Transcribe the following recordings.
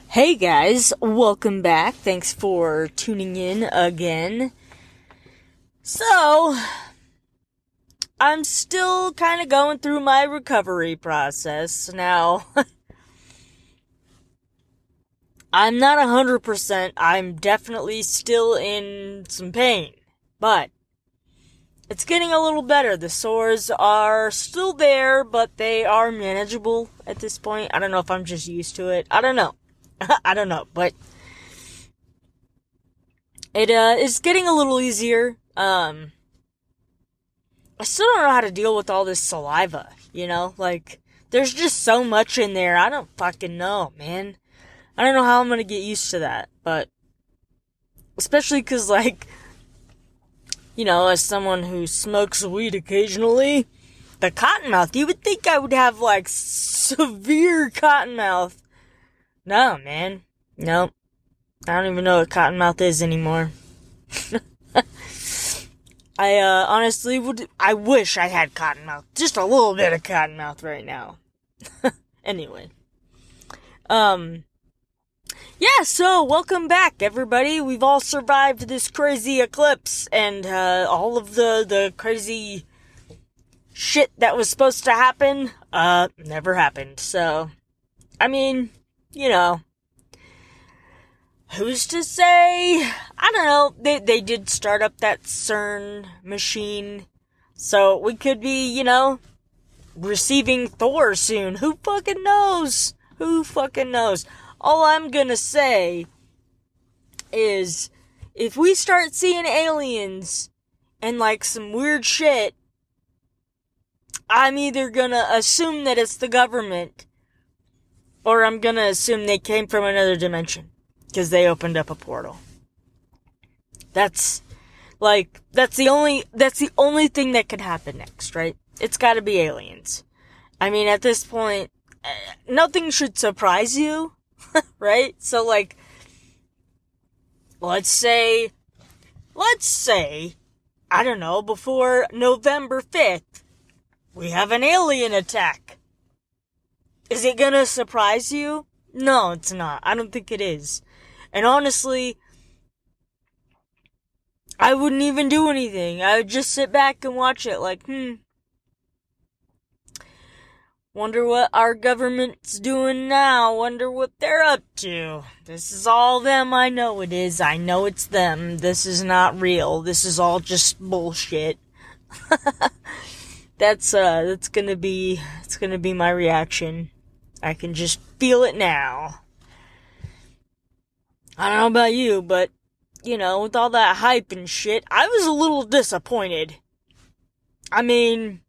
Hey guys, welcome back. Thanks for tuning in again. So, I'm still kind of going through my recovery process. Now, I'm not 100%. I'm definitely still in some pain. But, it's getting a little better. The sores are still there, but they are manageable at this point. I don't know if I'm just used to it. I don't know. But it is getting a little easier. I still don't know how to deal with all this saliva, like, there's just so much in there, I don't fucking know, man. I don't know how I'm gonna get used to that, but, especially cause, like, as someone who smokes weed occasionally, the cottonmouth, you would think I would have, like, severe cottonmouth. No, man. Nope. I don't even know what cottonmouth is anymore. I, honestly I wish I had cottonmouth. Just a little bit of cottonmouth right now. Anyway. Yeah, so, welcome back, everybody. We've all survived this crazy eclipse, and, all of the crazy shit that was supposed to happen, never happened. So, I mean, who's to say? I don't know. They did start up that CERN machine. So we could be, receiving Thor soon. Who fucking knows? All I'm gonna say is, if we start seeing aliens and, like, some weird shit, I'm either gonna assume that it's the government, or I'm gonna assume they came from another dimension. Because they opened up a portal. That's the only thing that could happen next, right? It's gotta be aliens. I mean, at this point, nothing should surprise you, right? So, like, let's say, I don't know, before November 5th, we have an alien attack. Is it gonna surprise you? No, it's not. I don't think it is. And honestly, I wouldn't even do anything. I would just sit back and watch it like, wonder what our government's doing now. Wonder what they're up to. This is all them. I know it is. I know it's them. This is not real. This is all just bullshit. It's gonna be my reaction. I can just feel it now. I don't know about you, but, with all that hype and shit, I was a little disappointed. I mean,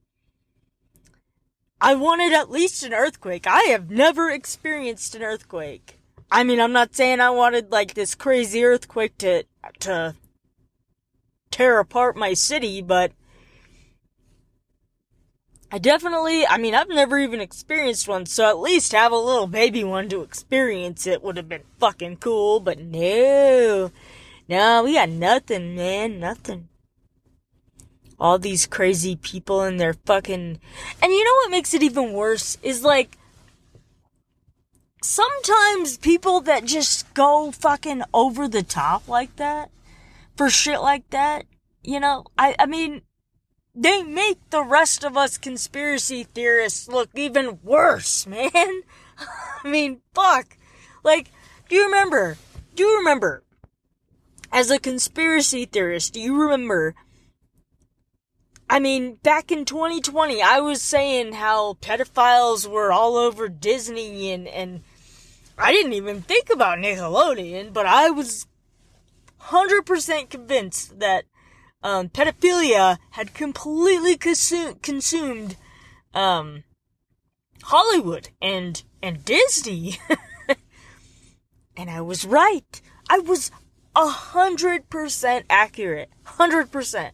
I wanted at least an earthquake. I have never experienced an earthquake. I mean, I'm not saying I wanted, like, this crazy earthquake to tear apart my city, but I've never even experienced one, so at least have a little baby one to experience it would have been fucking cool, but no, we got nothing, man, nothing. All these crazy people and their fucking, and you know what makes it even worse is, like, sometimes people that just go fucking over the top like that, for shit like that, I mean, they make the rest of us conspiracy theorists look even worse, man. I mean, fuck. Like, do you remember, as a conspiracy theorist, do you remember, I mean, back in 2020, I was saying how pedophiles were all over Disney, and I didn't even think about Nickelodeon, but I was 100% convinced that pedophilia had completely consumed, Hollywood and Disney. And I was right. I was 100% accurate. 100%.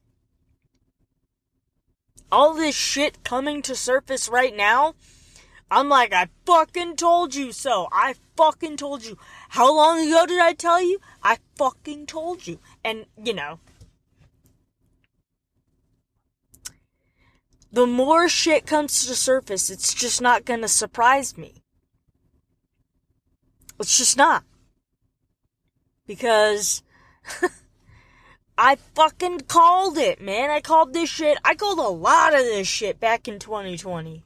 All this shit coming to surface right now, I'm like, I fucking told you so. I fucking told you. How long ago did I tell you? I fucking told you. And, the more shit comes to surface, it's just not gonna surprise me. It's just not. Because I fucking called it, man. I called a lot of this shit back in 2020.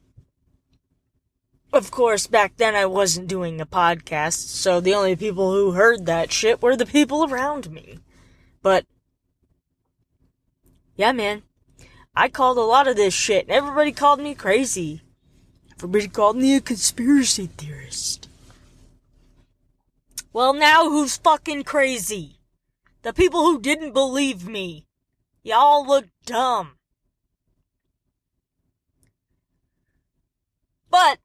Of course, back then I wasn't doing a podcast, so the only people who heard that shit were the people around me. But, yeah, man. I called a lot of this shit, and everybody called me crazy. Everybody called me a conspiracy theorist. Well, now who's fucking crazy? The people who didn't believe me. Y'all look dumb. But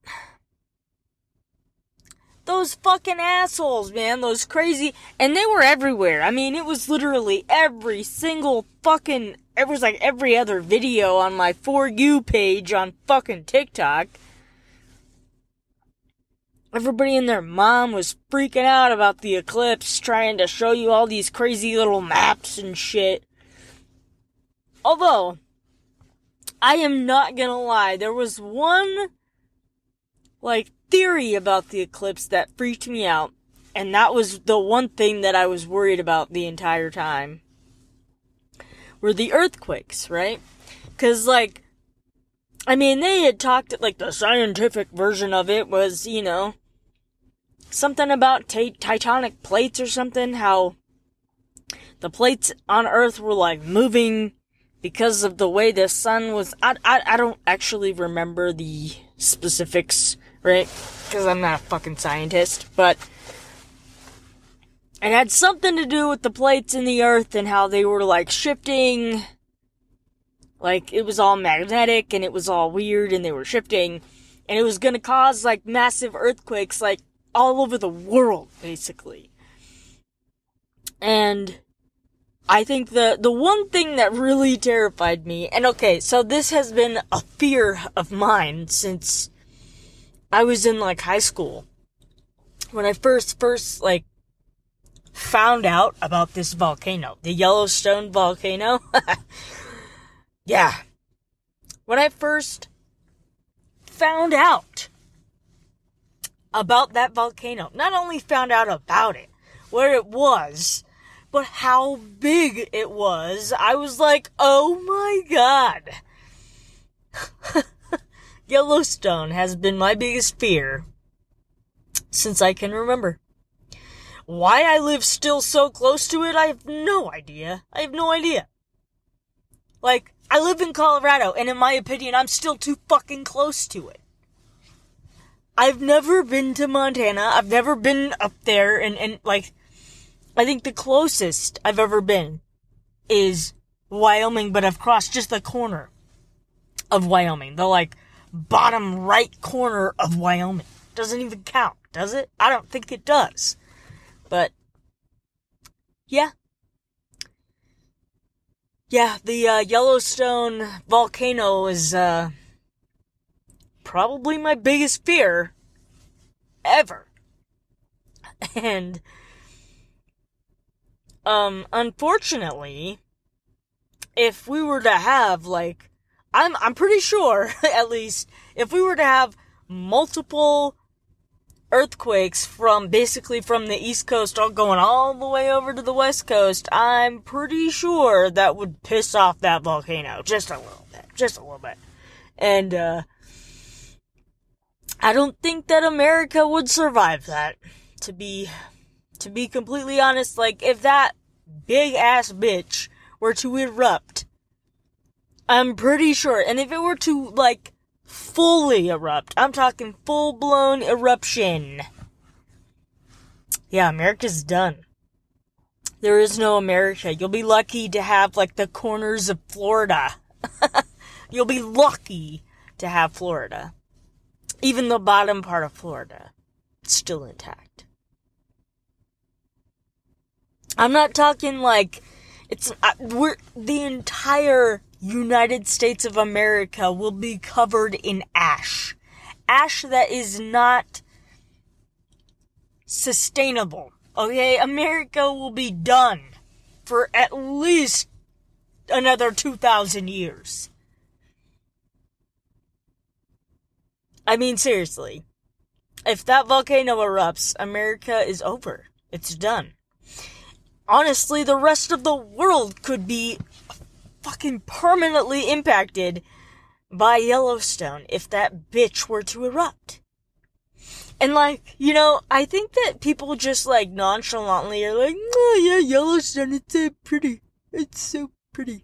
those fucking assholes, man, those crazy, and they were everywhere. I mean, it was literally every single fucking, it was like every other video on my For You page on fucking TikTok. Everybody and their mom was freaking out about the eclipse, trying to show you all these crazy little maps and shit. Although, I am not gonna lie, there was one, theory about the eclipse that freaked me out, and that was the one thing that I was worried about the entire time, were the earthquakes, right? Because, they had talked, the scientific version of it was, something about tectonic plates or something, how the plates on Earth were, moving because of the way the sun was, I don't actually remember the specifics, right? Because I'm not a fucking scientist, but it had something to do with the plates in the Earth and how they were, shifting. It was all magnetic and it was all weird and they were shifting. And it was gonna cause, massive earthquakes, all over the world, basically. And I think the one thing that really terrified me, and okay, so this has been a fear of mine since I was in, high school. When I first, found out about this volcano, the Yellowstone volcano. Yeah. When I first found out about that volcano, not only found out about it, where it was, but how big it was, I was like, oh my god. Yellowstone has been my biggest fear since I can remember. Why I live still so close to it, I have no idea. I live in Colorado, and in my opinion, I'm still too fucking close to it. I've never been to Montana. I've never been up there, and I think the closest I've ever been is Wyoming, but I've crossed just the corner of Wyoming. The, bottom right corner of Wyoming. Doesn't even count, does it? I don't think it does. But, yeah. Yeah, the Yellowstone volcano is probably my biggest fear ever. And unfortunately, if we were to have I'm pretty sure, at least, if we were to have multiple earthquakes from the East Coast going all the way over to the West Coast, I'm pretty sure that would piss off that volcano just a little bit. And I don't think that America would survive that, to be completely honest. If that big ass bitch were to erupt, I'm pretty sure, and if it were to fully erupt, I'm talking full-blown eruption, yeah, America's done. There is no America. You'll be lucky to have, the corners of Florida. You'll be lucky to have Florida. Even the bottom part of Florida, it's still intact. I'm not talking the entire United States of America will be covered in ash. Ash that is not sustainable. Okay? America will be done for at least another 2,000 years. I mean, seriously. if that volcano erupts, America is over. It's done. Honestly, the rest of the world could be fucking permanently impacted by Yellowstone if that bitch were to erupt. And I think that people just nonchalantly are like, oh yeah, Yellowstone, it's so pretty. It's so pretty.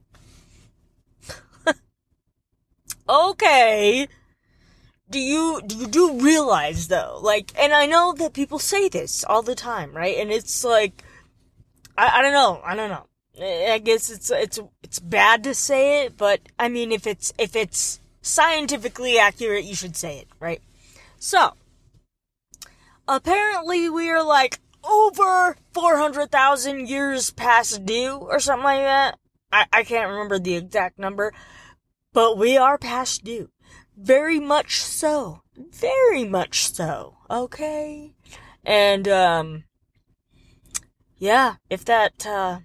Okay. Do you realize though, and I know that people say this all the time, right? And it's I don't know. I guess it's bad to say it, but I mean, if it's scientifically accurate, you should say it, right? So, apparently we are over 400,000 years past due, or something like that. I can't remember the exact number, but we are past due. Very much so. Very much so. Okay? And, yeah, if that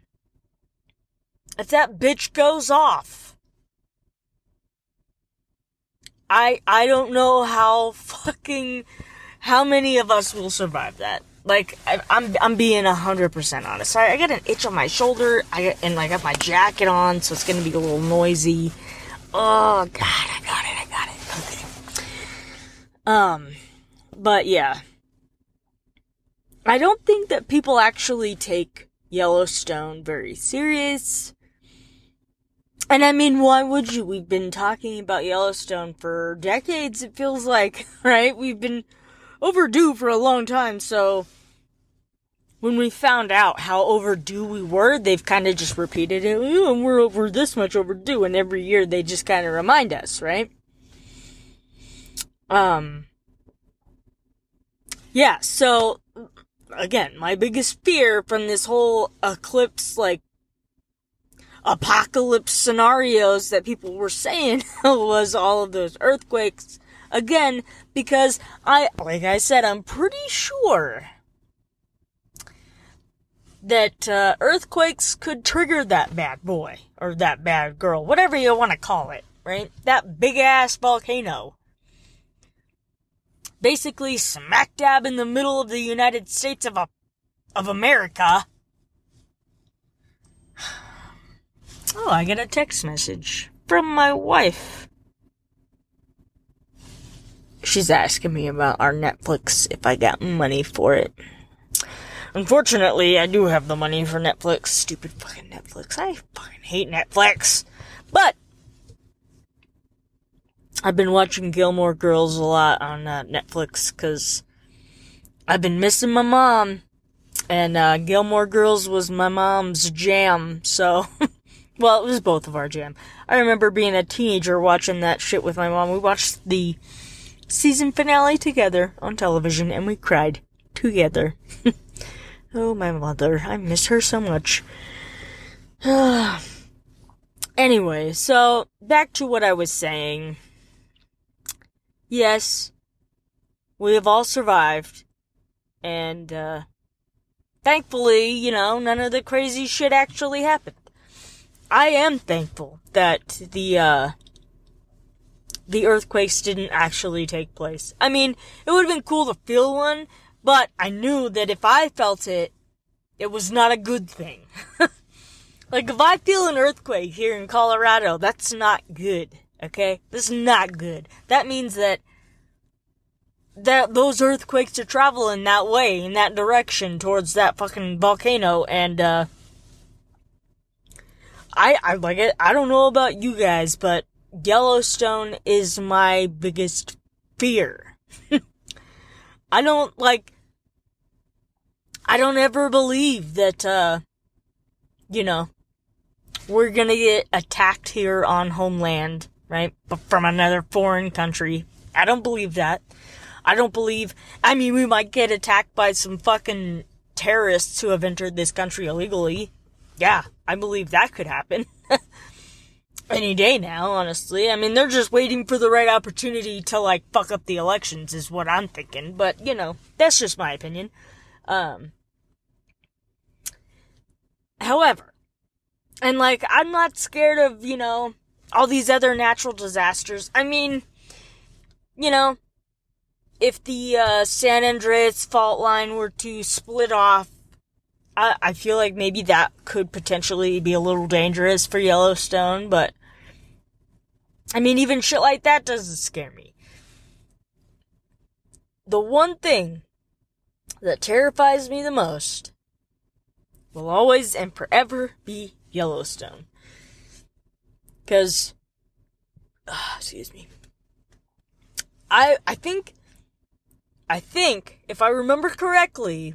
bitch goes off, I don't know how many of us will survive that. I'm being 100% honest. I got an itch on my shoulder, I got my jacket on, so it's gonna be a little noisy. Oh, God, I got it. Okay. But yeah. I don't think that people actually take Yellowstone very serious. And I mean, why would you? We've been talking about Yellowstone for decades, it feels like, right? We've been overdue for a long time, so when we found out how overdue we were, they've kind of just repeated it. Oh, we're over this much overdue, and every year they just kind of remind us, right? Yeah, so, again, my biggest fear from this whole eclipse, apocalypse scenarios that people were saying was all of those earthquakes. Again, because like I said, I'm pretty sure that earthquakes could trigger that bad boy, or that bad girl, whatever you want to call it, right? That big-ass volcano. Basically smack dab in the middle of the United States of America. Oh, I get a text message from my wife. She's asking me about our Netflix, if I got money for it. Unfortunately, I do have the money for Netflix. Stupid fucking Netflix. I fucking hate Netflix. But I've been watching Gilmore Girls a lot on Netflix, because I've been missing my mom. And Gilmore Girls was my mom's jam, so... Well, it was both of our jam. I remember being a teenager watching that shit with my mom. We watched the season finale together on television, and we cried together. Oh, my mother. I miss her so much. Anyway, so, back to what I was saying. Yes, we have all survived. And, thankfully, none of the crazy shit actually happened. I am thankful that the earthquakes didn't actually take place. I mean, it would have been cool to feel one, but I knew that if I felt it, it was not a good thing. If I feel an earthquake here in Colorado, that's not good, okay? That's not good. That means that those earthquakes are traveling that way, in that direction, towards that fucking volcano, and, I like it. I don't know about you guys, but Yellowstone is my biggest fear. I don't ever believe that, we're gonna get attacked here on homeland, right? But from another foreign country. I don't believe that. We might get attacked by some fucking terrorists who have entered this country illegally. Yeah, I believe that could happen. Any day now, honestly. I mean, they're just waiting for the right opportunity to, fuck up the elections, is what I'm thinking. But, that's just my opinion. However, and, I'm not scared of, all these other natural disasters. I mean, if the San Andreas fault line were to split off, I feel like maybe that could potentially be a little dangerous for Yellowstone, but I mean, even shit like that doesn't scare me. The one thing that terrifies me the most will always and forever be Yellowstone. Because, excuse me. I think, if I remember correctly,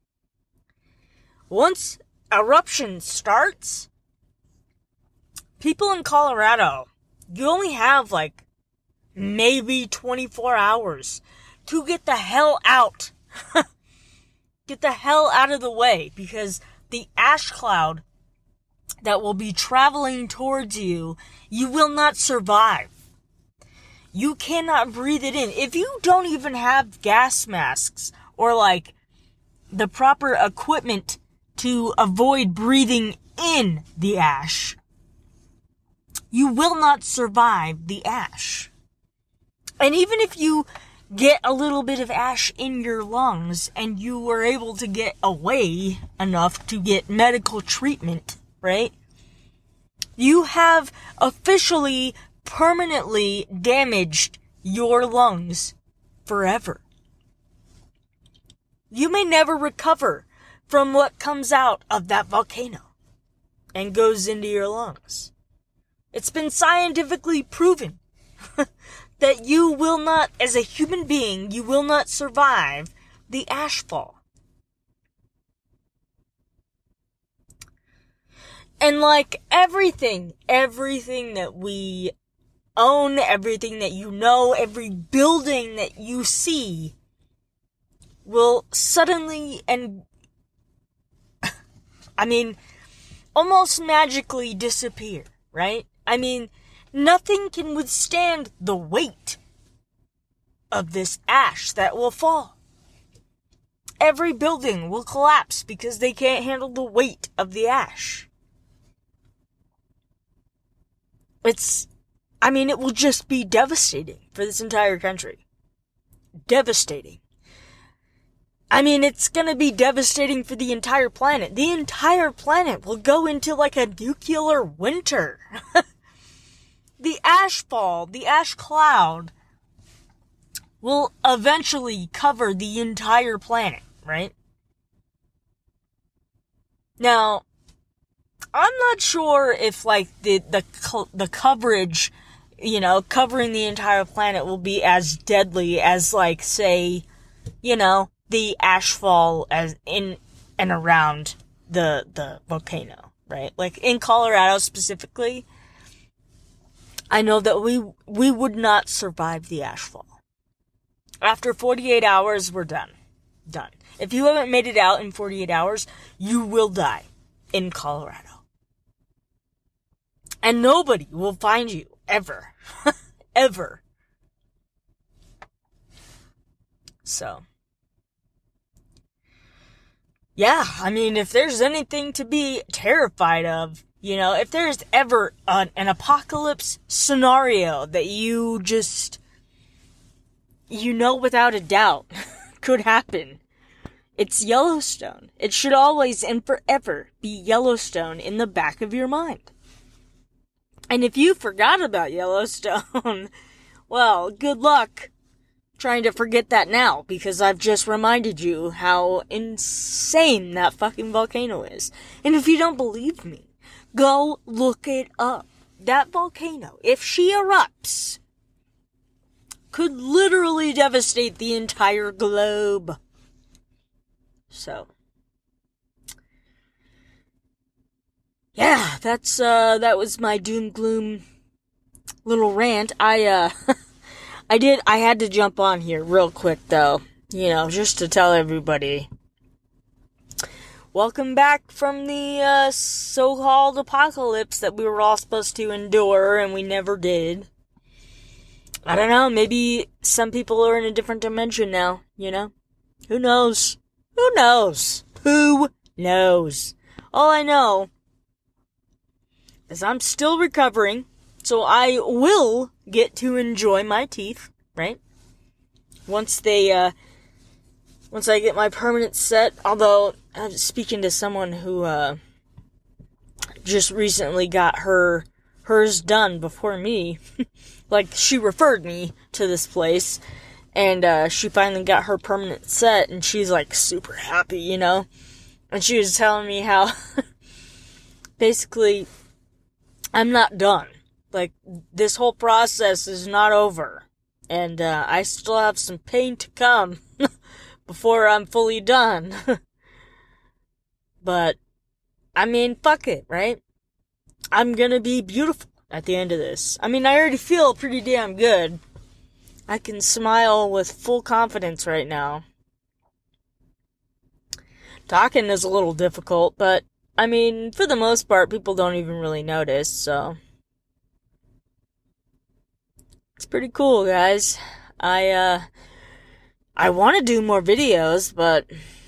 once eruption starts, people in Colorado, you only have like maybe 24 hours to get the hell out. Get the hell out of the way, because the ash cloud that will be traveling towards you, you will not survive. You cannot breathe it in. If you don't even have gas masks or like the proper equipment to avoid breathing in the ash, you will not survive the ash. And even if you get a little bit of ash in your lungs and you were able to get away enough to get medical treatment, right? You have officially, permanently damaged your lungs forever. You may never recover from what comes out of that volcano and goes into your lungs. It's been scientifically proven that you will not, as a human being, you will not survive the ash fall. And like everything that we own, everything that you know, every building that you see will suddenly and, I mean, almost magically disappear, right? I mean, nothing can withstand the weight of this ash that will fall. Every building will collapse because they can't handle the weight of the ash. It will just be devastating for this entire country. Devastating. It's gonna be devastating for the entire planet. The entire planet will go into like a nuclear winter. The ash fall, the ash cloud, will eventually cover the entire planet, right? Now, I'm not sure if like the coverage, covering the entire planet will be as deadly as like, say, the ash fall as in and around the volcano, right? Like in Colorado specifically, I know that we would not survive the ash fall. After 48 hours, we're done. Done. If you haven't made it out in 48 hours, you will die in Colorado. And nobody will find you, ever. Ever. So. Yeah, if there's anything to be terrified of, if there's ever an apocalypse scenario that you just, without a doubt could happen, it's Yellowstone. It should always and forever be Yellowstone in the back of your mind. And if you forgot about Yellowstone, well, good luck trying to forget that now, because I've just reminded you how insane that fucking volcano is. And if you don't believe me, go look it up. That volcano, if she erupts, could literally devastate the entire globe. So, yeah, that was my doom gloom little rant. I had to jump on here real quick though, just to tell everybody. Welcome back from the, so-called apocalypse that we were all supposed to endure and we never did. I don't know, maybe some people are in a different dimension now, Who knows? Who knows? Who knows? All I know is I'm still recovering, so I will get to enjoy my teeth, right? once I get my permanent set, although I'm speaking to someone who just recently got hers done before me. Like, she referred me to this place, and she finally got her permanent set, and she's like super happy, you know? And she was telling me how basically I'm not done. Like, this whole process is not over, and I still have some pain to come before I'm fully done. But, I mean, fuck it, right? I'm gonna be beautiful at the end of this. I mean, I already feel pretty damn good. I can smile with full confidence right now. Talking is a little difficult, but, I mean, for the most part, people don't even really notice, so. It's pretty cool, guys. I want to do more videos, but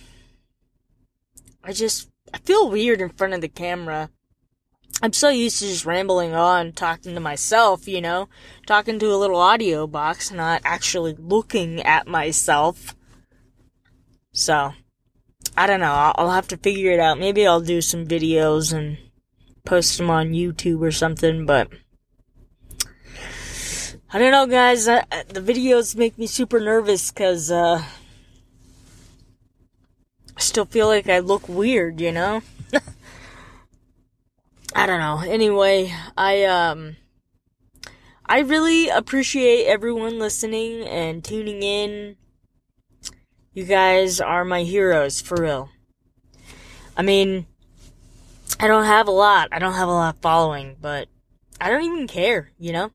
I feel weird in front of the camera. I'm so used to just rambling on, talking to myself, you know? Talking to a little audio box, not actually looking at myself. So, I don't know. I'll have to figure it out. Maybe I'll do some videos and post them on YouTube or something, but I don't know, guys. The videos make me super nervous because I still feel like I look weird, you know? I don't know. Anyway, I really appreciate everyone listening and tuning in. You guys are my heroes, for real. I mean, I don't have a lot. I don't have a lot of following, but I don't even care, you know?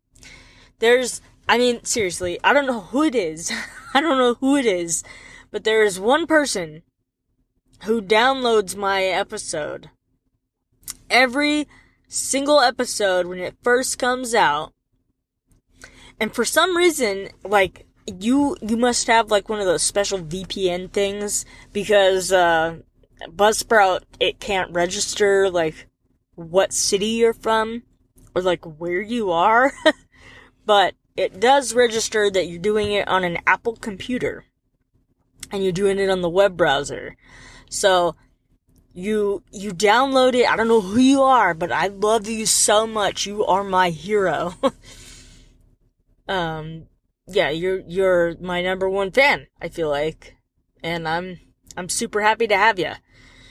Seriously, I don't know who it is. I don't know who it is, but there is one person who downloads my episode. Every single episode when it first comes out. And for some reason, like, you must have, like, one of those special VPN things, because, Buzzsprout, it can't register, like, what city you're from, or, like, where you are, but it does register that you're doing it on an Apple computer, and you're doing it on the web browser. So, you download it. I don't know who you are, but I love you so much. You are my hero. Yeah, you're my number one fan, I feel like. And I'm super happy to have you.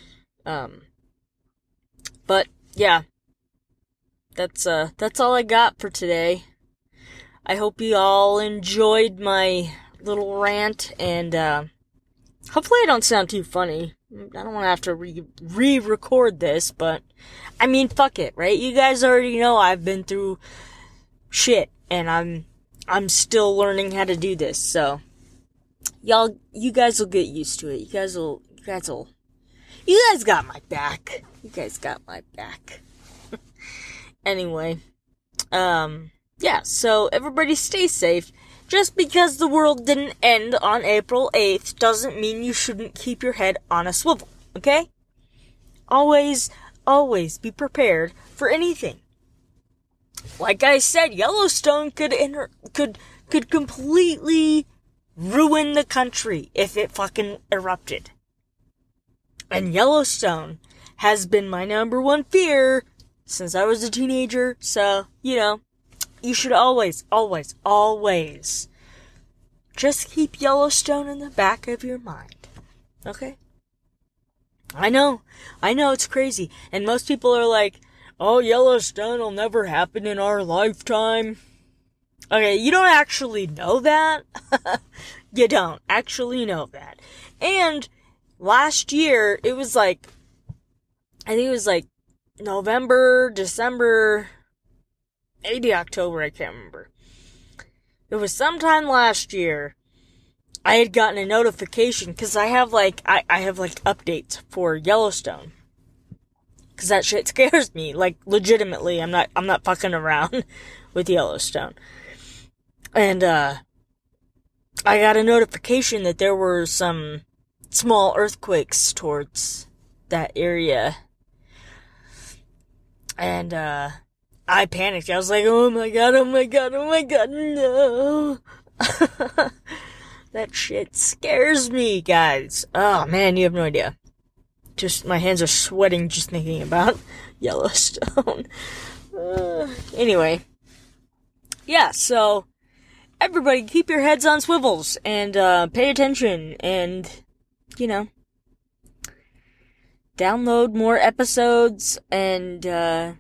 But yeah. That's all I got for today. I hope you all enjoyed my little rant, and hopefully I don't sound too funny. I don't want to have to re-record this, but I mean, fuck it, right? You guys already know I've been through shit, and I'm still learning how to do this, so you guys will get used to it. You guys got my back. You guys got my back. Anyway, yeah, so everybody stay safe. Just because the world didn't end on April 8th doesn't mean you shouldn't keep your head on a swivel, okay? Always be prepared for anything. Like I said, Yellowstone could completely ruin the country if it fucking erupted. And Yellowstone has been my number one fear since I was a teenager, so, you know, you should always just keep Yellowstone in the back of your mind. Okay? I know, it's crazy. And most people are like, oh, Yellowstone will never happen in our lifetime. Okay, you don't actually know that. You don't actually know that. And last year, it was like, I think it was like November, December, maybe October, I can't remember. It was sometime last year, I had gotten a notification, because I have updates for Yellowstone. Because that shit scares me, like, legitimately. I'm not fucking around with Yellowstone. And, I got a notification that there were some small earthquakes towards that area. And, I panicked. I was like, oh my god, no. That shit scares me, guys. Oh, man, you have no idea. Just, my hands are sweating just thinking about Yellowstone. Anyway. Yeah, so, everybody keep your heads on swivels, and, pay attention, and, download more episodes, and, I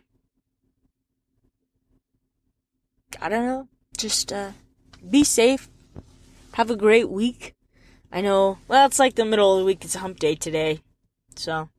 don't know, just, be safe. Have a great week. I know, well, it's like the middle of the week, it's hump day today, so.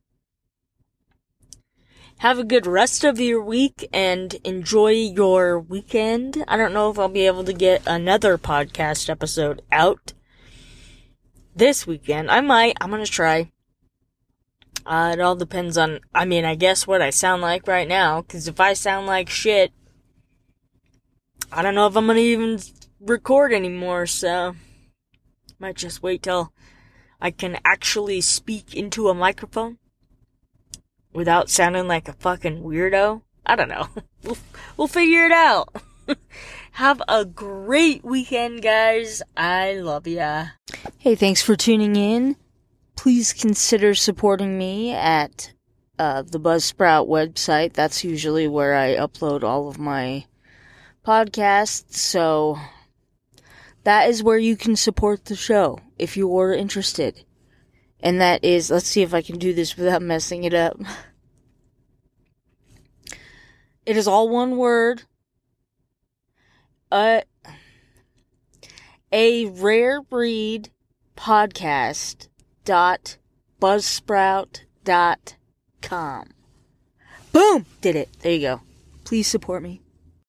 Have a good rest of your week and enjoy your weekend. I don't know if I'll be able to get another podcast episode out this weekend. I might. I'm gonna try. It all depends on, I guess what I sound like right now. Because if I sound like shit, I don't know if I'm gonna even record anymore. So, might just wait till I can actually speak into a microphone without sounding like a fucking weirdo. I don't know. We'll figure it out. Have a great weekend, guys. I love ya. Hey, thanks for tuning in. Please consider supporting me at the Buzzsprout website. That's usually where I upload all of my podcasts. So that is where you can support the show if you're interested. And that is, let's see if I can do this without messing it up. It is all one word. A rare breed podcast.buzzsprout.com. Boom! Did it. There you go. Please support me.